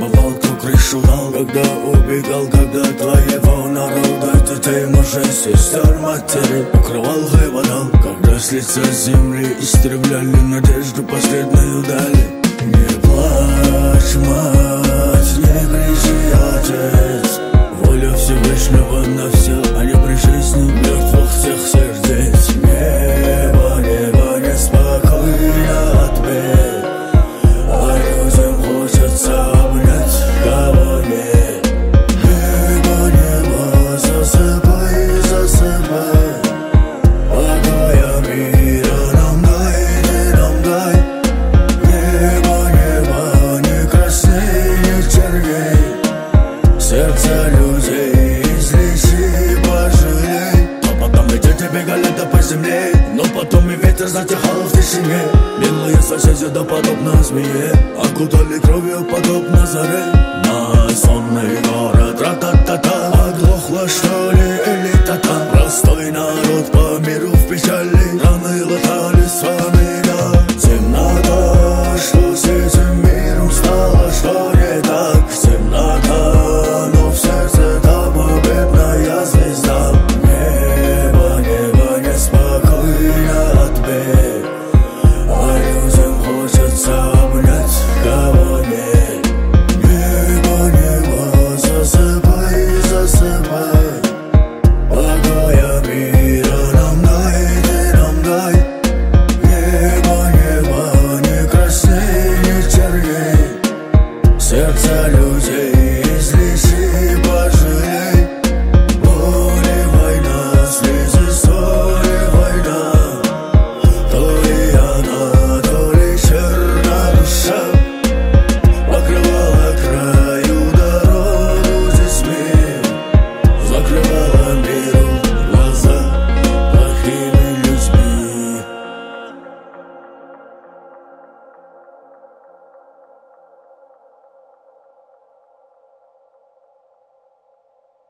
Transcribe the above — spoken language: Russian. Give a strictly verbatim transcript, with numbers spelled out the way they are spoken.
сорвал, кто крышу дал. Когда убегал, когда твоего народа детей, мужей, сестер, матери укрывал, выводал. Когда с лица земли истребляли надежду последнюю дали. Не плачь, мать, не кричи, отец, воля Всевышнего на все, а не при жизни мертвых всех сердец. Небо, небо неспокойно от бед, а людям хочется обнять, кого нет. Небо, небо, засыпай, засыпай, покоя мира нам дай, ты нам дай. Небо, небо, не красней, не черней, сердца людей излечи, пожалей. Но потом идете бегали да по земле, но потом и ветер затихал в тишине. Милые соседи да подобно змее, окутали кровью подобно заре. На сонный город тра-та-та-та, оглохла что ли элита-та. Простой народ по миру в печали, раны латали с вами, да. Темнота, что с этим миром стало, что не так. Темнота, но в сердце та победная звезда. Небо, небо неспокойно от бед, а людям хочется обнять, кого нет. Небо, небо, засыпай, засыпай, покоя мира нам дай, ты нам дай. Небо, небо, не красней, не черней, сердца людей